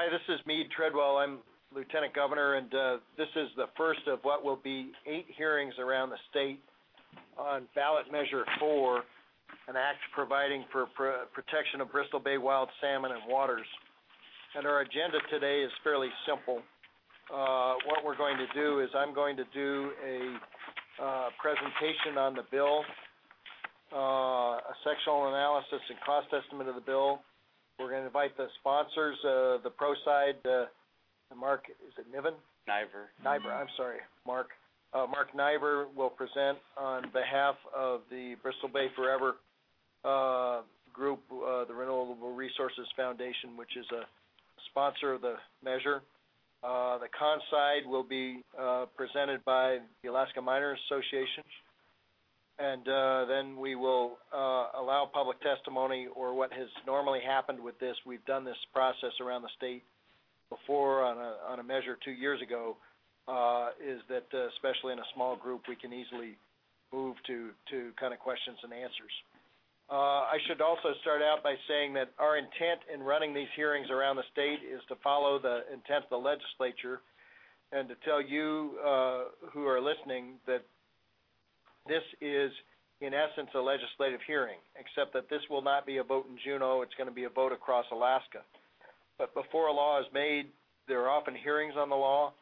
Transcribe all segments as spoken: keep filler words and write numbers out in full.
hi, this is Meade Treadwell. I'm Lieutenant Governor, and uh, this is the first of what will be eight hearings around the state on ballot measure four, an act providing for pr- protection of Bristol Bay wild salmon and waters. And our agenda today is fairly simple. Uh, what we're going to do is I'm going to do a uh, presentation on the bill, uh, a sectional analysis and cost estimate of the bill. We're going to invite the sponsors, uh, the pro side, uh, Mark, is it Niven? Niver. Niver, I'm sorry, Mark. Uh, Mark Niver will present on behalf of the Bristol Bay Forever uh, group, uh, the Renewable Resources Foundation, which is a sponsor of the measure. Uh, the con side will be uh, presented by the Alaska Miners Association. And uh, then we will uh, allow public testimony, or what has normally happened with this. We've done this process around the state before on a, on a measure two years ago, uh, is that uh, especially in a small group, we can easily move to, to kind of questions and answers. Uh, I should also start out by saying that our intent in running these hearings around the state is to follow the intent of the legislature and to tell you uh, who are listening that this is, in essence, a legislative hearing, except that this will not be a vote in Juneau. It's going to be a vote across Alaska. But before a law is made, there are often hearings on the law.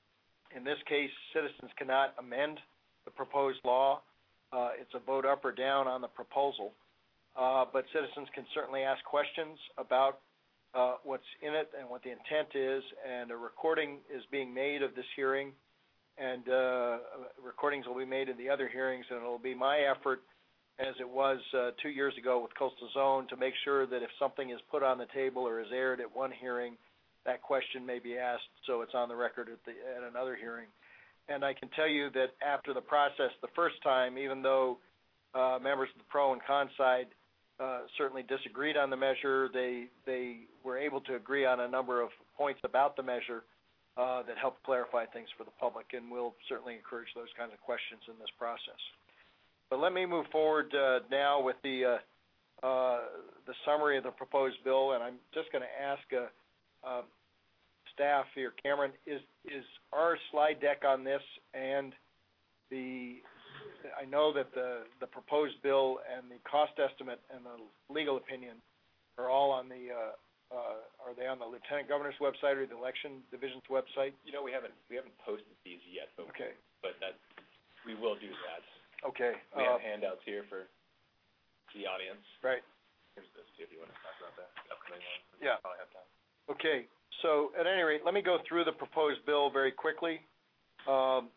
In this case, citizens cannot amend the proposed law. Uh, it's a vote up or down on the proposal. Uh, but citizens can certainly ask questions about uh, what's in it and what the intent is, and a recording is being made of this hearing, and uh, recordings will be made in the other hearings, and it will be my effort, as it was uh, two years ago with Coastal Zone, to make sure that if something is put on the table or is aired at one hearing, that question may be asked so it's on the record at, the, at another hearing. And I can tell you that after the process the first time, even though uh, members of the pro and con side uh, certainly disagreed on the measure, they, they were able to agree on a number of points about the measure uh, that helped clarify things for the public, and we'll certainly encourage those kinds of questions in this process. But let me move forward uh, now with the, uh, uh, the summary of the proposed bill, and I'm just going to ask uh, uh, staff here, Cameron, is, is our slide deck on this and the, I know that the, the proposed bill and the cost estimate and the legal opinion are all on the, uh, uh, are they on the Lieutenant Governor's website or the Election Division's website? You know, we haven't we haven't posted these yet, but, okay. but that we will do that. Okay. We uh, have handouts here for the audience. Right. Here's this too, if you want to talk about that upcoming one. Yeah. I'll have time. Okay. So at any rate, let me go through the proposed bill very quickly. Um,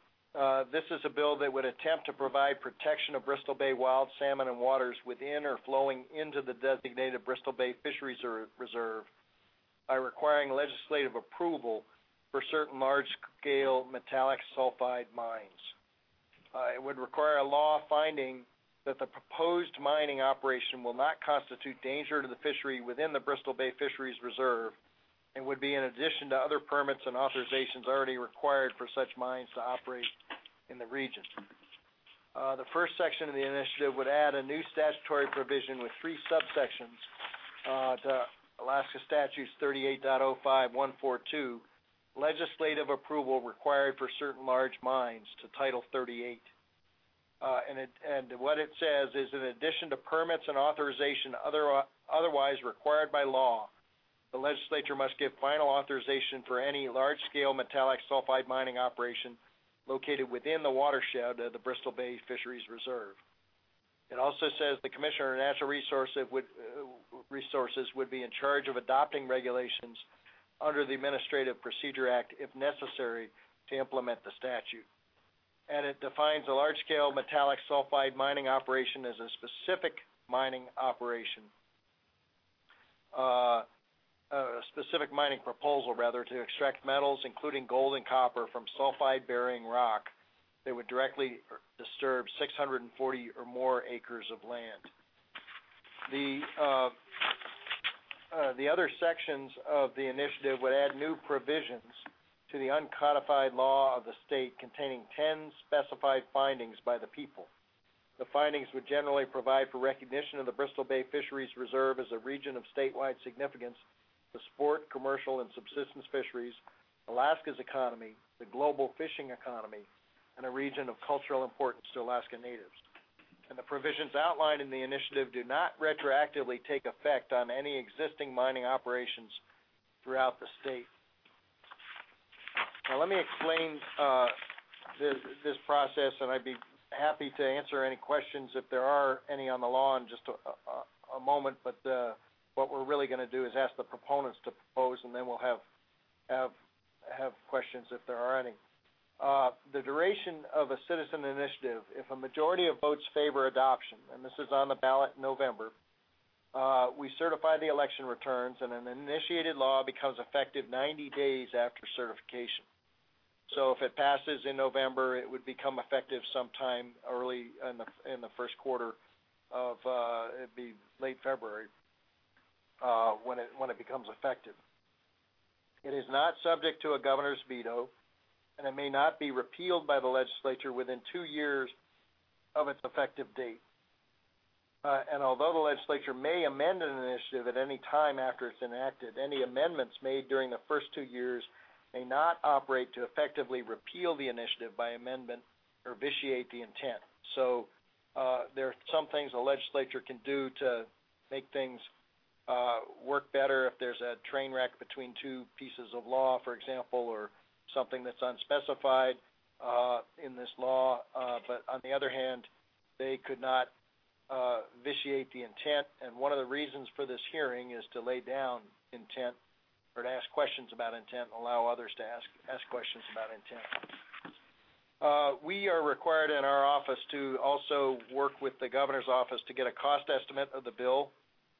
uh, this is a bill that would attempt to provide protection of Bristol Bay wild salmon and waters within or flowing into the designated Bristol Bay Fisheries Reserve by requiring legislative approval for certain large-scale metallic sulfide mines. Uh, it would require a law finding that the proposed mining operation will not constitute danger to the fishery within the Bristol Bay Fisheries Reserve and would be in addition to other permits and authorizations already required for such mines to operate in the region. Uh, the first section of the initiative would add a new statutory provision with three subsections uh, to Alaska Statutes thirty-eight point oh five one forty-two, legislative approval required for certain large mines, to Title thirty-eight. Uh, and, it, and what it says is, in addition to permits and authorization other, otherwise required by law, the legislature must give final authorization for any large-scale metallic sulfide mining operation located within the watershed of the Bristol Bay Fisheries Reserve. It also says the Commissioner of Natural Resources would, uh, Resources would be in charge of adopting regulations under the Administrative Procedure Act if necessary to implement the statute. And it defines a large-scale metallic sulfide mining operation as a specific mining operation, uh, a specific mining proposal, rather, to extract metals, including gold and copper, from sulfide-bearing rock that would directly disturb six hundred forty or more acres of land. The uh, uh, the other sections of the initiative would add new provisions to the uncodified law of the state containing ten specified findings by the people. The findings would generally provide for recognition of the Bristol Bay Fisheries Reserve as a region of statewide significance the sport, commercial, and subsistence fisheries, Alaska's economy, the global fishing economy, and a region of cultural importance to Alaska Natives. And the provisions outlined in the initiative do not retroactively take effect on any existing mining operations throughout the state. Now, let me explain uh, this, this process, and I'd be happy to answer any questions if there are any on the law in just a, a, a moment, but uh, what we're really going to do is ask the proponents to propose, and then we'll have have have questions if there are any. Uh, the duration of a citizen initiative, if a majority of votes favor adoption, and this is on the ballot in November, uh, we certify the election returns, and an initiated law becomes effective ninety days after certification. So if it passes in November, it would become effective sometime early in the in the first quarter of uh, it'd be late February uh, when it when it becomes effective. It is not subject to a governor's veto, and it may not be repealed by the legislature within two years of its effective date. Uh, and although the legislature may amend an initiative at any time after it's enacted, any amendments made during the first two years may not operate to effectively repeal the initiative by amendment or vitiate the intent. So uh, there are some things the legislature can do to make things uh, work better if there's a train wreck between two pieces of law, for example, or something that's unspecified uh, in this law. Uh, but on the other hand, they could not uh, vitiate the intent. And one of the reasons for this hearing is to lay down intent or to ask questions about intent and allow others to ask, ask questions about intent. Uh, we are required in our office to also work with the governor's office to get a cost estimate of the bill.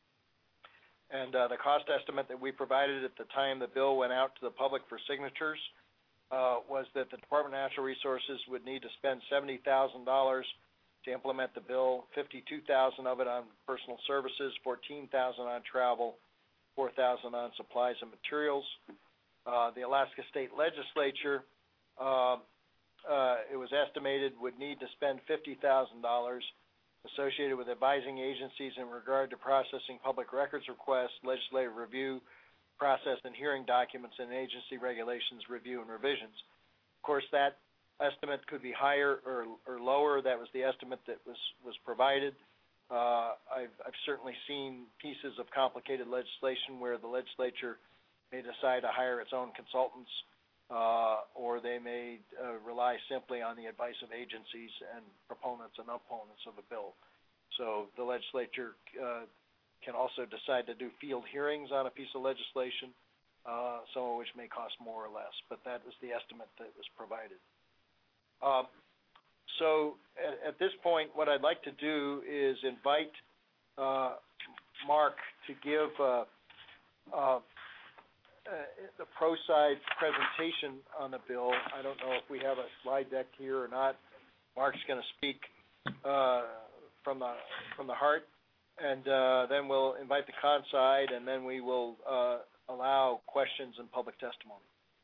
And uh, the cost estimate that we provided at the time the bill went out to the public for signatures uh, was that the Department of Natural Resources would need to spend seventy thousand dollars to implement the bill, fifty-two thousand dollars of it on personal services, fourteen thousand dollars on travel, four thousand dollars on supplies and materials. Uh, the Alaska State Legislature, uh, uh, it was estimated, would need to spend fifty thousand dollars associated with advising agencies in regard to processing public records requests, legislative review, process and hearing documents, and agency regulations review and revisions. Of course, that estimate could be higher or, or lower. That was the estimate that was, was provided. Uh, I've, I've certainly seen pieces of complicated legislation where the legislature may decide to hire its own consultants, uh, or they may uh, rely simply on the advice of agencies and proponents and opponents of a bill. So the legislature uh, can also decide to do field hearings on a piece of legislation, uh, some of which may cost more or less, but that is the estimate that was provided. Uh, so at, at this point, what I'd like to do is invite uh, Mark to give uh, uh, Uh, the pro side presentation on the bill. I don't know if we have a slide deck here or not. Mark's going to speak uh, from the from the heart, and uh, then we'll invite the con side, and then we will uh, allow questions and public testimony.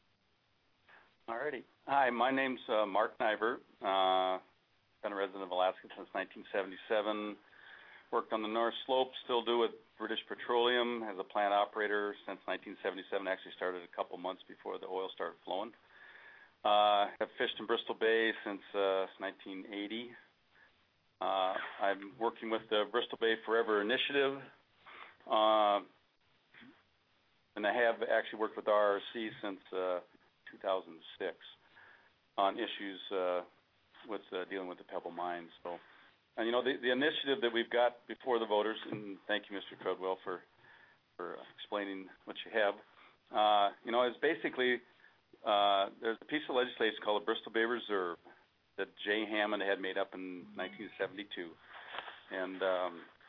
All righty. Hi, my name's uh, Mark Niver. Uh, been a resident of Alaska since nineteen seventy-seven. Worked on the North Slope, still do with British Petroleum as a plant operator since nineteen seventy-seven. Actually started a couple months before the oil started flowing. Uh, have fished in Bristol Bay since uh, nineteen eighty. Uh, I'm working with the Bristol Bay Forever Initiative, uh, and I have actually worked with R R C since uh, two thousand six on issues uh, with uh, dealing with the Pebble Mines. So. And, you know, the, the initiative that we've got before the voters, and thank you, Mister Treadwell, for for explaining what you have, uh, you know, is basically uh, there's a piece of legislation called the Bristol Bay Reserve that Jay Hammond had made up in nineteen seventy-two. And, um,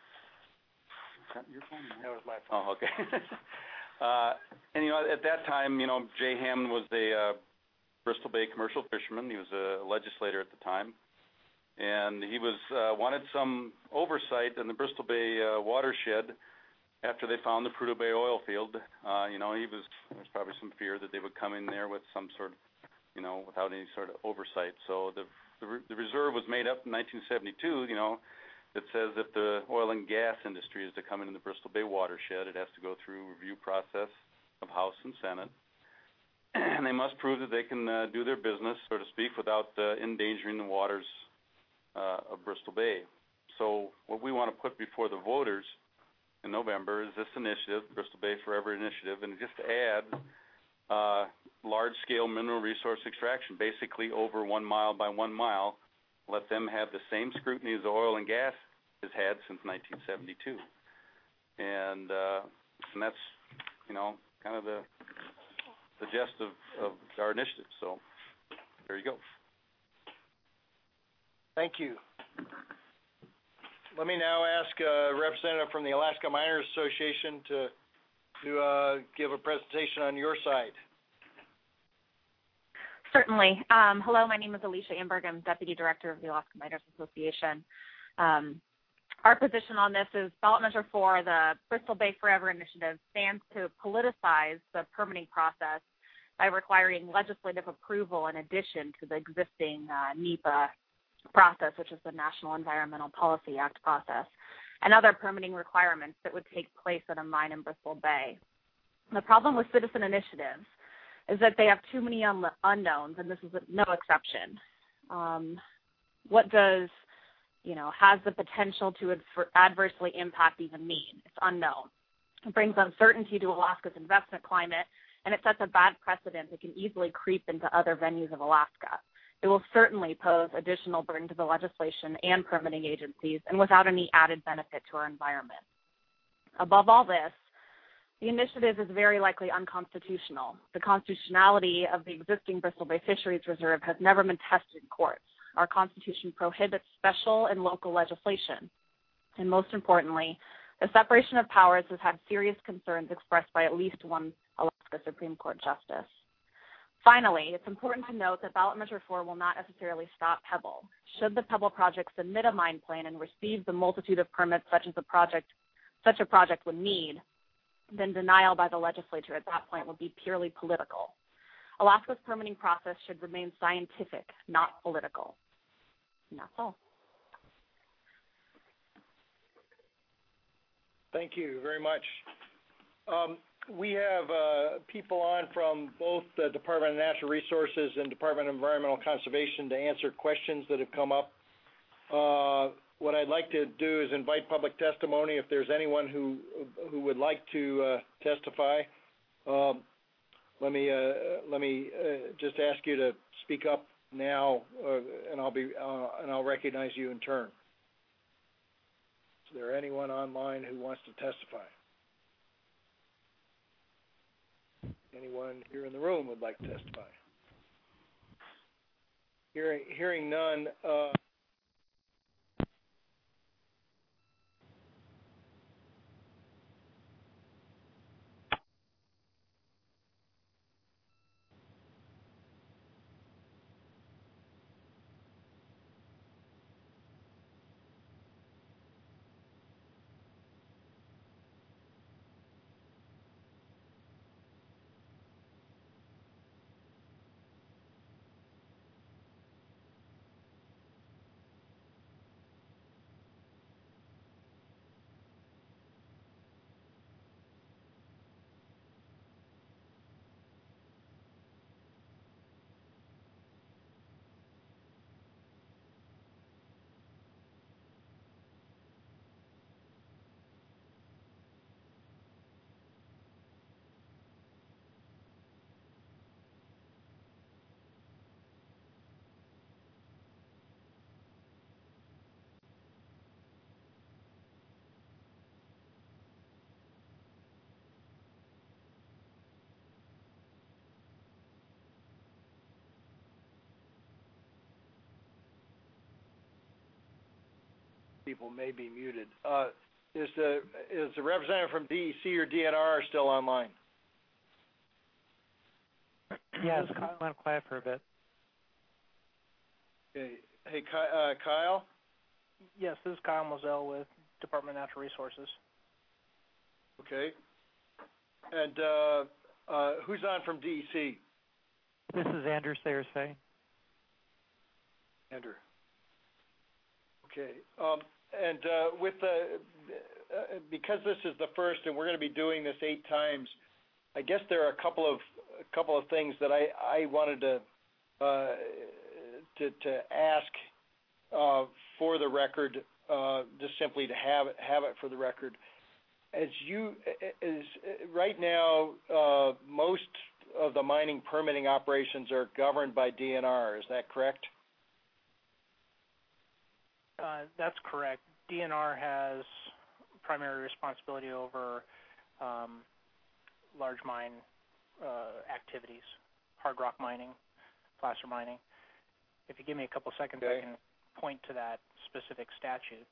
is that your phone? That was my phone. Oh, okay. uh, and, you know, at that time, you know, Jay Hammond was a uh, Bristol Bay commercial fisherman. He was a legislator at the time. And he was uh, wanted some oversight in the Bristol Bay uh, watershed after they found the Prudhoe Bay oil field. Uh, you know, he was there was probably some fear that they would come in there with some sort of, you know, without any sort of oversight. So the the, the reserve was made up in nineteen seventy-two. You know, that says if the oil and gas industry is to come into the Bristol Bay watershed, it has to go through a review process of House and Senate. And they must prove that they can uh, do their business, so to speak, without uh, endangering the waters uh, of Bristol Bay. So what we want to put before the voters in November is this initiative, Bristol Bay Forever Initiative, and just add uh, large-scale mineral resource extraction, basically over one mile by one mile. Let them have the same scrutiny as oil and gas has had since nineteen seventy-two. And, uh, and that's, you know, kind of the the gist of, of our initiative. So there you go. Thank you. Let me now ask a representative from the Alaska Miners Association to to uh, give a presentation on your side. Certainly. Um, hello, my name is Alicia Amberg. I'm Deputy Director of the Alaska Miners Association. Um, our position on this is ballot measure four, the Bristol Bay Forever Initiative, stands to politicize the permitting process by requiring legislative approval in addition to the existing uh, NEPA process, which is the National Environmental Policy Act process, and other permitting requirements that would take place at a mine in Bristol Bay. The problem with citizen initiatives is that they have too many un- unknowns, and this is no exception. Um, what does, you know, has the potential to adver- adversely impact even mean? It's unknown. It brings uncertainty to Alaska's investment climate, and it sets a bad precedent that can easily creep into other venues of Alaska. It will certainly pose additional burden to the legislation and permitting agencies, and without any added benefit to our environment. Above all this, the initiative is very likely unconstitutional. The constitutionality of the existing Bristol Bay Fisheries Reserve has never been tested in courts. Our Constitution prohibits special and local legislation. And most importantly, the separation of powers has had serious concerns expressed by at least one Alaska Supreme Court justice. Finally, it's important to note that ballot measure four will not necessarily stop Pebble. Should the Pebble project submit a mine plan and receive the multitude of permits such as a project, such a project would need, then denial by the legislature at that point would be purely political. Alaska's permitting process should remain scientific, not political. And that's all. Thank you very much. Um, we have uh, people on from both the Department of Natural Resources and Department of Environmental Conservation to answer questions that have come up. Uh, what I'd like to do is invite public testimony if there's anyone who who would like to uh, testify. Um, let me uh, let me uh, just ask you to speak up now, uh, and I'll be uh, and I'll recognize you in turn. Is there anyone online who wants to testify? Anyone here in the room would like to testify? Hearing, hearing none. Uh, people may be muted. Uh, is the is the representative from D E C or D N R still online? Yes, Kyle went quiet for a bit. Okay. Hey, uh, Kyle? Yes, this is Kyle Moselle with Department of Natural Resources. Okay. And uh, uh, who's on from D E C? This is Andrew Sayersay. Andrew. Okay. Um, and uh, with the, uh, because this is the first, and we're going to be doing this eight times, I guess there are a couple of a couple of things that I I wanted to uh, to, to ask uh, for the record, uh, just simply to have it have it for the record. As you as right now, uh, most of the mining permitting operations are governed by D N R. Is that correct? Uh, that's correct. D N R has primary responsibility over um, large mine uh, activities, hard rock mining, placer mining. If you give me a couple seconds, okay. I can point to that specific statute.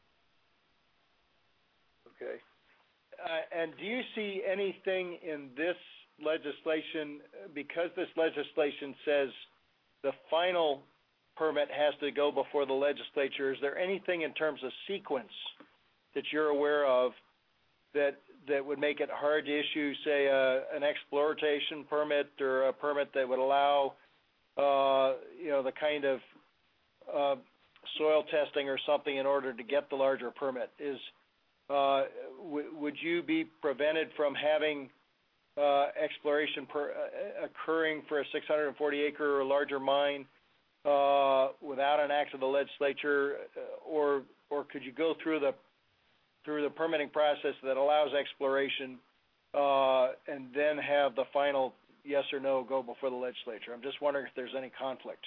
Okay. Uh, and do you see anything in this legislation, because this legislation says the final permit has to go before the legislature, is there anything in terms of sequence that you're aware of that that would make it hard to issue, say, a, an exploitation permit or a permit that would allow, uh, you know, the kind of uh, soil testing or something in order to get the larger permit? Is uh, w- would you be prevented from having uh, exploration per, uh, occurring for a six hundred forty acre or larger mine uh, without an act of the legislature, uh, or or could you go through the through the permitting process that allows exploration uh, and then have the final yes or no go before the legislature? I'm just wondering if there's any conflict.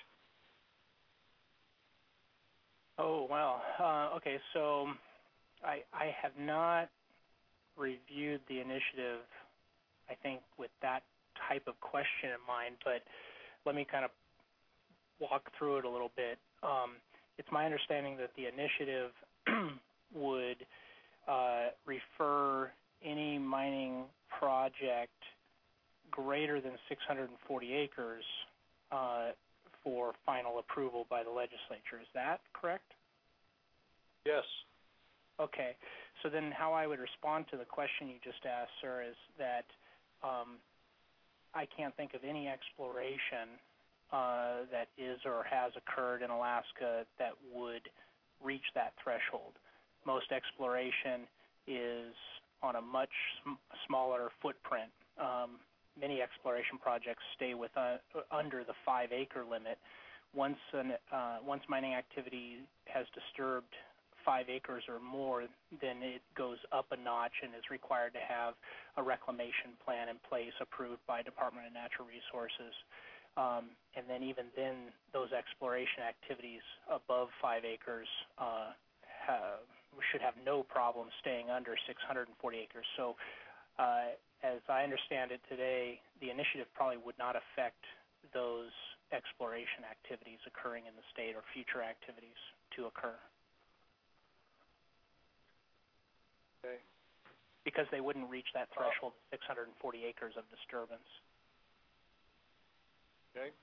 Oh, well, uh, okay, so I, I have not reviewed the initiative, I think, with that type of question in mind, but let me kind of walk through it a little bit. Um, it's my understanding that the initiative would uh, refer any mining project greater than six hundred forty acres uh, for final approval by the legislature. Is that correct? Yes. Okay. So then how I would respond to the question you just asked, sir, is that um, I can't think of any exploration uh, that is or has occurred in Alaska that would reach that threshold. Most exploration is on a much sm- smaller footprint. Um, many exploration projects stay with uh, under the five acre limit. Once an, uh, once mining activity has disturbed five acres or more, then it goes up a notch and is required to have a reclamation plan in place approved by Department of Natural Resources. Um, and then even then, those exploration activities above five acres uh, have, we should have no problem staying under six hundred forty acres. So uh, as I understand it today, the initiative probably would not affect those exploration activities occurring in the state or future activities to occur. Okay. Because they wouldn't reach that threshold of six hundred forty acres of disturbance. Okay.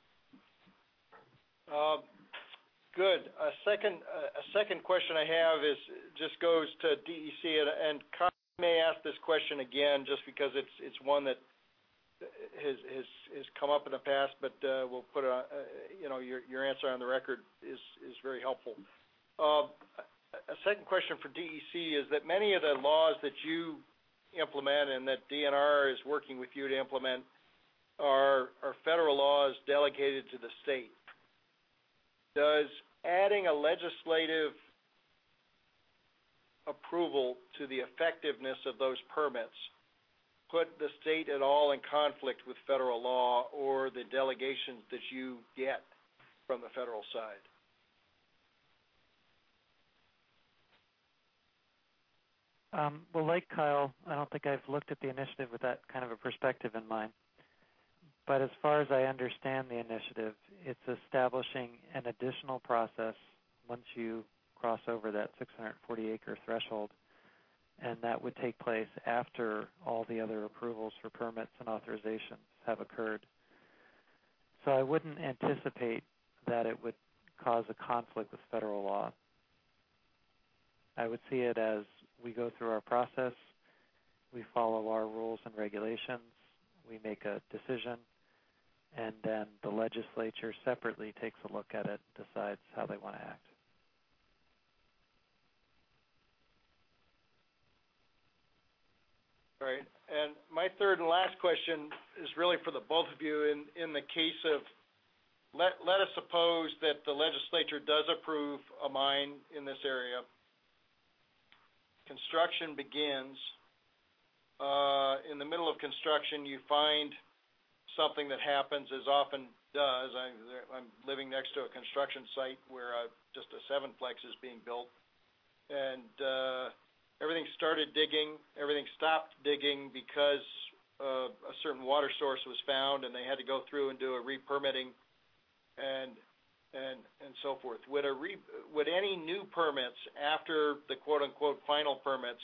Uh, good. A second, uh, a second question I have is just goes to D E C, and, and Con may ask this question again, just because it's it's one that has has has come up in the past, but uh, we'll put it on, uh, you know, your your answer on the record is is very helpful. Uh, a second question for D E C is that many of the laws that you implement and that D N R is working with you to implement are, are federal laws delegated to the state. Does adding a legislative approval to the effectiveness of those permits put the state at all in conflict with federal law or the delegations that you get from the federal side? Um, well, like Kyle, I don't think I've looked at the initiative with that kind of a perspective in mind. But as far as I understand the initiative, it's establishing an additional process once you cross over that six hundred forty acre threshold, and that would take place after all the other approvals for permits and authorizations have occurred. So I wouldn't anticipate that it would cause a conflict with federal law. I would see it as we go through our process, we follow our rules and regulations, we make a decision, and then the legislature separately takes a look at it and decides how they want to act. Right. And my third and last question is really for the both of you. In, in the case of, let, let us suppose that the legislature does approve a mine in this area. Construction begins. Uh, in the middle of construction, you find something that happens, as often does. I, I'm living next to a construction site where uh, just a sevenplex is being built. And uh, everything started digging. Everything stopped digging because uh, a certain water source was found, and they had to go through and do a re-permitting and and and so forth. Would a re, would any new permits after the quote-unquote final permits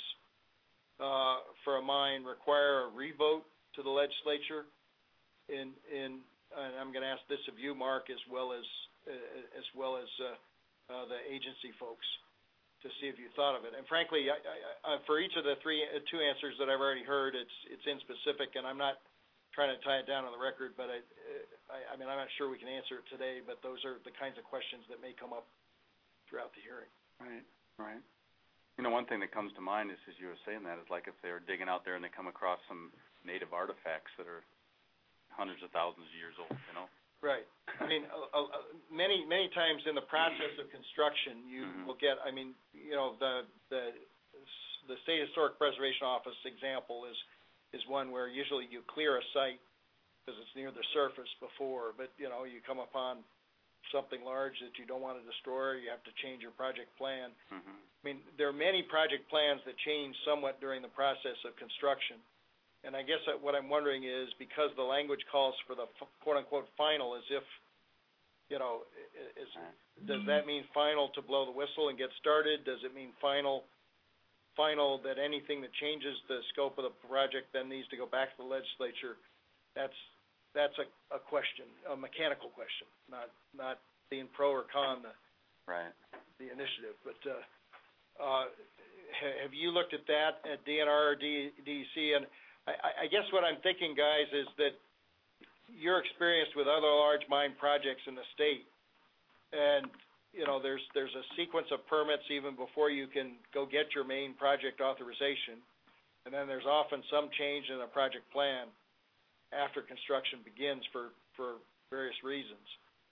uh, for a mine require a revote to the legislature? In in and I'm going to ask this of you, Mark, as well as uh, as well as uh, uh, the agency folks, to see if you thought of it. And frankly, I, I, I, for each of the three uh, two answers that I've already heard, it's it's inspecific, and I'm not trying to tie it down on the record, but I, I, I mean, I'm not sure we can answer it today, but those are the kinds of questions that may come up throughout the hearing. Right, right. You know, one thing that comes to mind is, as you were saying that, is like if they were digging out there and they come across some native artifacts that are hundreds of thousands of years old, you know? Right. I mean, uh, uh, many, many times in the process of construction, you mm-hmm. will get, I mean, you know, the, the, the State Historic Preservation Office example is, is one where usually you clear a site because it's near the surface before, but, you know, you come upon something large that you don't want to destroy, you have to change your project plan. Mm-hmm. I mean, there are many project plans that change somewhat during the process of construction. And I guess what I'm wondering is, because the language calls for the quote-unquote final, as if, you know, is, does that mean final to blow the whistle and get started? Does it mean final, final that anything that changes the scope of the project then needs to go back to the legislature? That's that's a, a question, a mechanical question, not not being pro or con the right. the initiative. But uh, uh, have you looked at that at D N R or D E C? And I, I guess what I'm thinking, guys, is that you're experienced with other large mine projects in the state, and you know there's there's a sequence of permits even before you can go get your main project authorization, and then there's often some change in a project plan after construction begins for, for various reasons.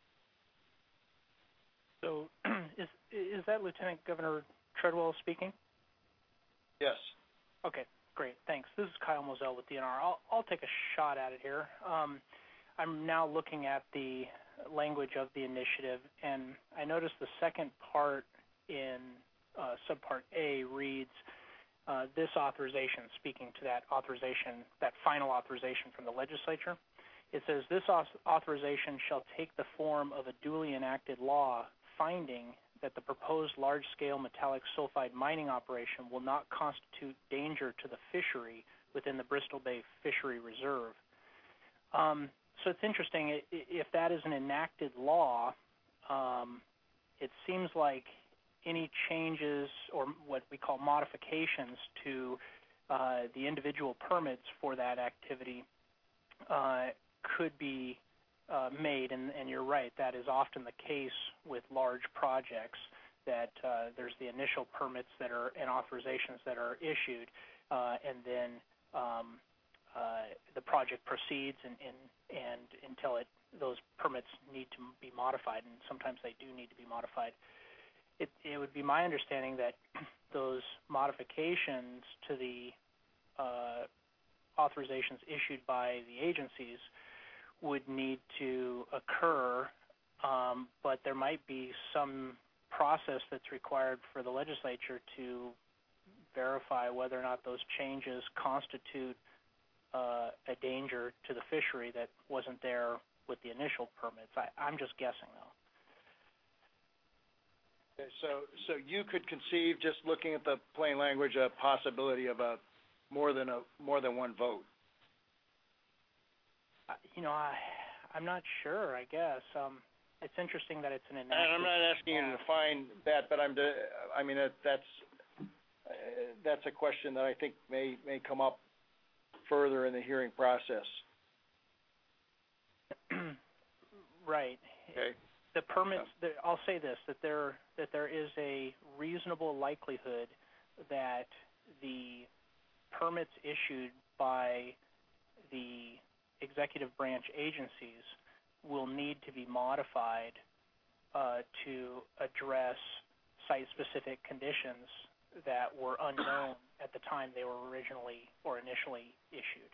So, is is that Lieutenant Governor Treadwell speaking? Yes. Okay. Great, thanks. This is Kyle Moselle with D N R. I'll, I'll take a shot at it here. Um, I'm now looking at the language of the initiative, and I noticed the second part in uh, subpart A reads, uh, this authorization, speaking to that authorization, that final authorization from the legislature. It says, this authorization shall take the form of a duly enacted law finding that the proposed large-scale metallic sulfide mining operation will not constitute danger to the fishery within the Bristol Bay Fishery Reserve. Um, so it's interesting, if that is an enacted law, um, it seems like any changes or what we call modifications to uh, the individual permits for that activity uh, could be Uh, made, and, and you're right, that is often the case with large projects, that uh, there's the initial permits that are and authorizations that are issued, uh, and then um, uh, the project proceeds and, and, and until it those permits need to be modified, and sometimes they do need to be modified. It, it would be my understanding that those modifications to the uh, authorizations issued by the agencies would need to occur, um, but there might be some process that's required for the legislature to verify whether or not those changes constitute uh, a danger to the fishery that wasn't there with the initial permits. I, I'm just guessing, though. Okay, so, so you could conceive, just looking at the plain language, a possibility of a more than a more than one vote. You know, I, I'm not sure, I guess. Um, it's interesting that it's an enacted. And I'm not asking you to define that, but I'm, de- I mean, that, that's, uh, that's a question that I think may, may come up further in the hearing process. Right. Okay. The permits, the, I'll say this, that there, that there is a reasonable likelihood that the permits issued by the executive branch agencies will need to be modified uh, to address site-specific conditions that were unknown at the time they were originally or initially issued.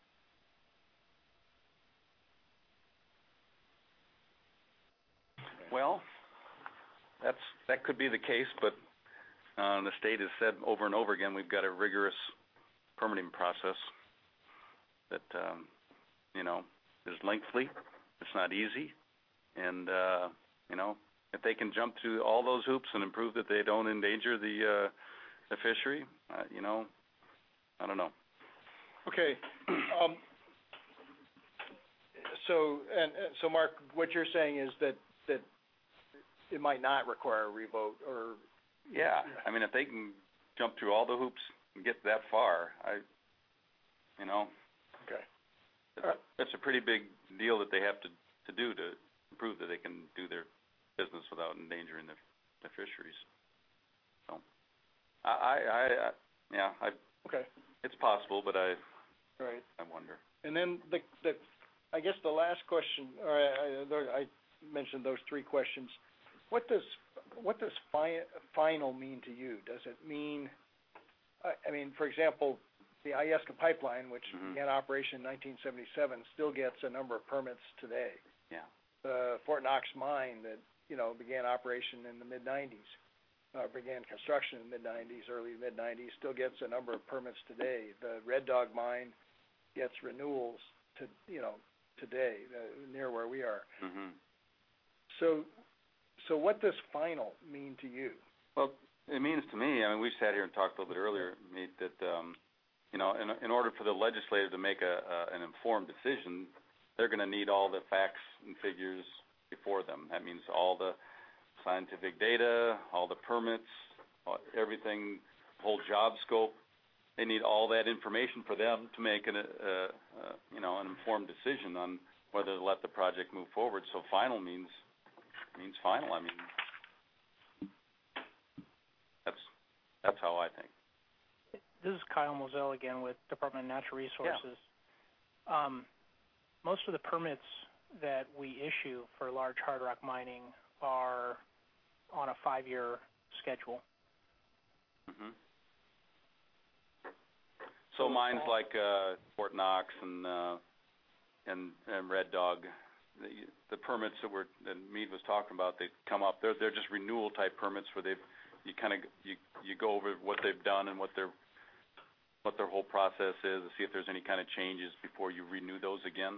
Well, that's that could be the case, but uh, the state has said over and over again we've got a rigorous permitting process that um, you know is lengthy. It's not easy, and uh, you know if they can jump through all those hoops and improve that they don't endanger the uh, the fishery, uh, you know, I don't know. Okay. Um, so, and, and so, Mark, what you're saying is that that it might not require a revote, or yeah, I mean, if they can jump through all the hoops and get that far, I, you know, okay, it's, right. That's a pretty big deal that they have to to do to prove that they can do their business without endangering the the fisheries. So, I, I, I yeah, I. Okay. It's possible, but I. Right. I wonder. And then the the, I guess the last question, or I, I, I mentioned those three questions. What does what does fi final mean to you? Does it mean, I, I mean, for example, the Iesca pipeline, which mm-hmm. began operation in nineteen seventy-seven, still gets a number of permits today. Yeah. The Fort Knox mine that you know began operation in the mid nineties, uh, began construction in the mid nineties, early mid nineties, still gets a number of permits today. The Red Dog mine gets renewals to you know today uh, near where we are. Mm-hmm. So. So what does final mean to you? Well, it means to me, I mean, we sat here and talked a little bit earlier, Meet, that, um, you know, in, in order for the legislature to make a, a, an informed decision, they're going to need all the facts and figures before them. That means all the scientific data, all the permits, all, everything, whole job scope. They need all that information for them to make an, uh, uh, you know, an informed decision on whether to let the project move forward. So final means... means final. I mean, that's that's how I think. This is Kyle Moselle again with Department of Natural Resources. Yeah. Um, most of the permits that we issue for large hard rock mining are on a five-year schedule. Mm-hmm. So mines like uh, Fort Knox and, uh, and and Red Dog. The, the permits that were that Meade was talking about, they come up. They're they're just renewal type permits where they've you kind of you you go over what they've done and what their what their whole process is to see if there's any kind of changes before you renew those again.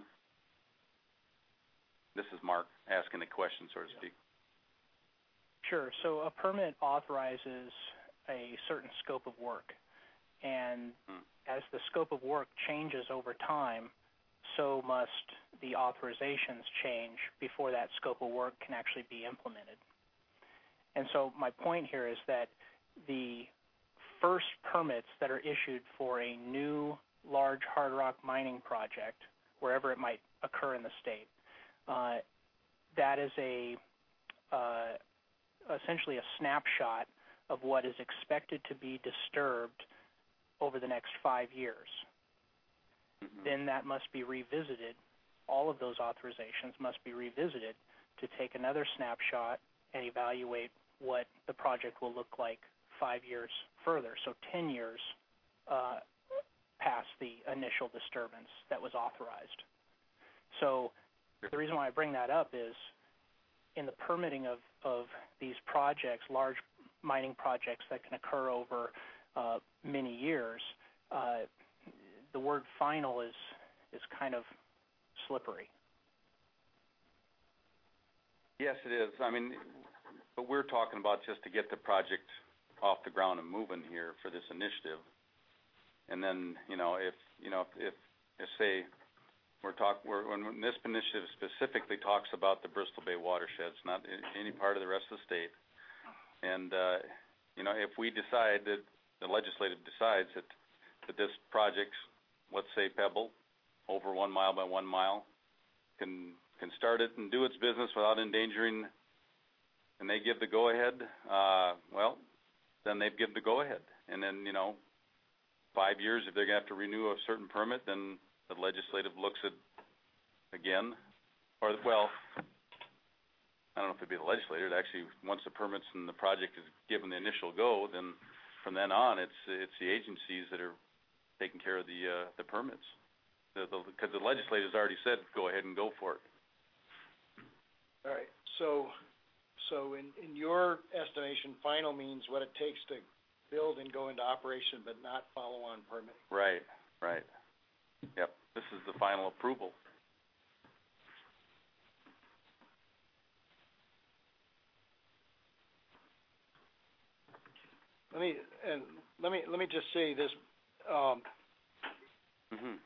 This is Mark asking the question, so to speak. Sure. So a permit authorizes a certain scope of work, and hmm. as the scope of work changes over time, so must the authorizations change before that scope of work can actually be implemented. And so my point here is that the first permits that are issued for a new large hard rock mining project, wherever it might occur in the state, uh, that is a uh, essentially a snapshot of what is expected to be disturbed over the next five years. Mm-hmm. Then that must be revisited. All of those authorizations must be revisited to take another snapshot and evaluate what the project will look like five years further, so ten years uh, past the initial disturbance that was authorized. So the reason why I bring that up is in the permitting of, of these projects, large mining projects that can occur over uh, many years, uh, the word final is is kind of slippery. Yes, it is. I mean, but we're talking about just to get the project off the ground and moving here for this initiative. And then, you know, if you know if if, if say we're talk we're, when this initiative specifically talks about the Bristol Bay watersheds, not any part of the rest of the state. And uh, you know, if we decide that the legislative decides that that this project, let's say Pebble, over one mile by one mile, can can start it and do its business without endangering, and they give the go-ahead, uh, well, then they give the go-ahead. And then, you know, five years, if they're going to have to renew a certain permit, then the legislative looks at again, or, well, I don't know if it'd be the legislature. It actually, once the permits and the project is given the initial go, then from then on, it's it's the agencies that are taking care of the uh, the permits. Because the, the, the legislature's already said, go ahead and go for it. All right. So, so in, in your estimation, final means what it takes to build and go into operation, but not follow on permitting. Right. Right. Yep. This is the final approval. Let me and let me let me just say this. Um, mm-hmm.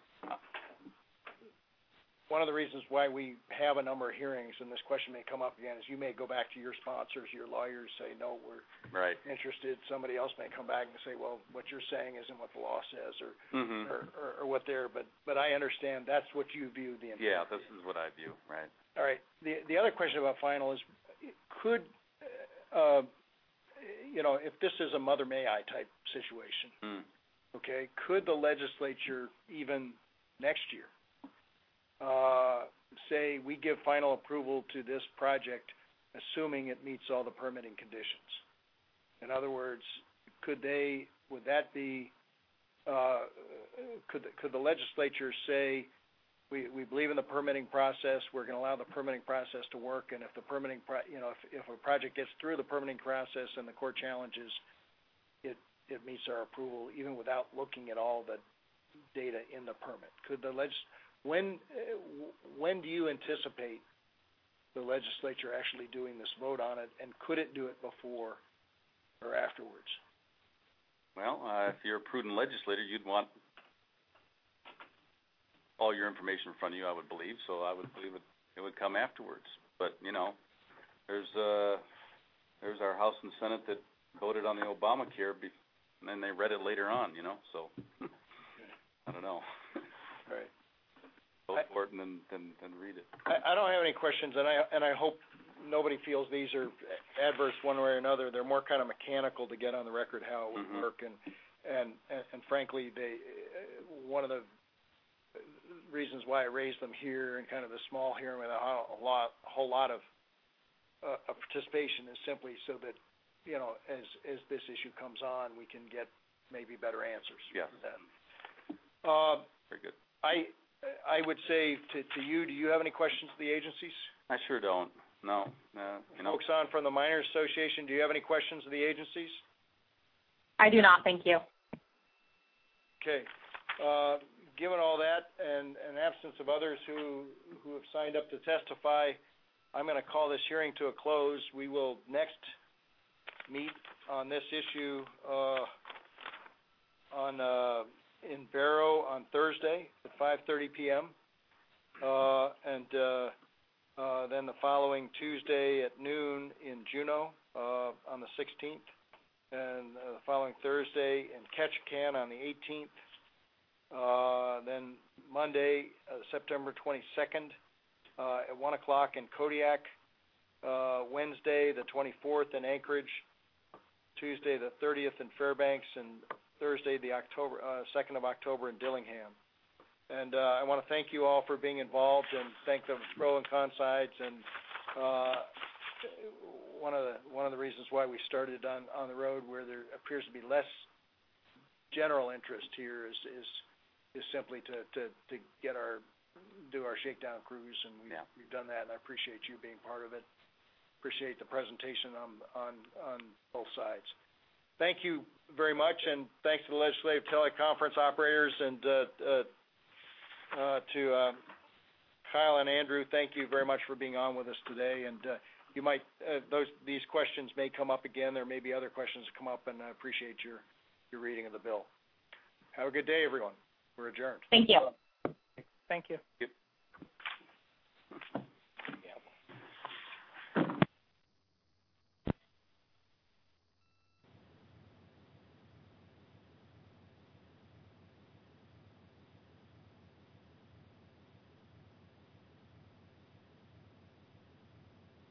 One of the reasons why we have a number of hearings, and this question may come up again, is you may go back to your sponsors, your lawyers, say no, we're right. interested. Somebody else may come back and say, well, what you're saying isn't what the law says, or mm-hmm. or, or, or what they're. But but I understand that's what you view the. Yeah, this is what I view. Right. All right. The the other question about final is, could. Uh, You know, if this is a mother may I type situation, mm. okay, could the legislature even next year uh, say we give final approval to this project, assuming it meets all the permitting conditions? In other words, could they? Would that be? Uh, could could the legislature say? We, we believe in the permitting process. We're going to allow the permitting process to work, and if the permitting, pro, you know, if, if a project gets through the permitting process and the court challenges, it it meets our approval, even without looking at all the data in the permit. Could the legis when uh, when do you anticipate the legislature actually doing this vote on it, and could it do it before or afterwards? Well, uh, if you're a prudent legislator, you'd want all your information in front of you, I would believe, so I would believe it, it would come afterwards. But, you know, there's uh, there's our House and Senate that voted on the Obamacare, be, and then they read it later on, you know, so I don't know. All right. Vote for it and then, then, then read it. I, I don't have any questions, and I and I hope nobody feels these are adverse one way or another. They're more kind of mechanical to get on the record how it would mm-hmm. work, and, and, and, and frankly, they one of the reasons why I raised them here and kind of a small hearing with a whole lot, a whole lot of, uh, of participation is simply so that, you know, as as this issue comes on, we can get maybe better answers. Yeah. Uh, Very good. I I would say to, to you, do you have any questions to the agencies? I sure don't. No. Uh, you know. Folks on from the Miners Association, do you have any questions of the agencies? I do not, thank you. Okay. Uh, Given all that and an absence of others who, who have signed up to testify, I'm going to call this hearing to a close. We will next meet on this issue uh, on uh, in Barrow on Thursday at five thirty p.m. Uh, and uh, uh, then the following Tuesday at noon in Juneau uh, on the sixteenth, and uh, the following Thursday in Ketchikan on the eighteenth. Uh, then Monday, uh, September twenty-second, uh, at one o'clock in Kodiak. Uh, Wednesday, the twenty-fourth in Anchorage. Tuesday, the thirtieth in Fairbanks, and Thursday, the October uh, second of October in Dillingham. And uh, I want to thank you all for being involved, and thank the pro and con sides. And uh, one of the one of the reasons why we started on on the road, where there appears to be less general interest here, is is is simply to, to, to get our, do our shakedown cruise, and we've, yeah. we've done that, and I appreciate you being part of it. Appreciate the presentation on, on, on both sides. Thank you very much, and thanks to the legislative teleconference operators, and uh, uh, uh, to uh, Kyle and Andrew, thank you very much for being on with us today, and uh, you might, uh, those, these questions may come up again. There may be other questions that come up, and I appreciate your, your reading of the bill. Have a good day, everyone. We're adjourned. Thank you. Thank you. Yep.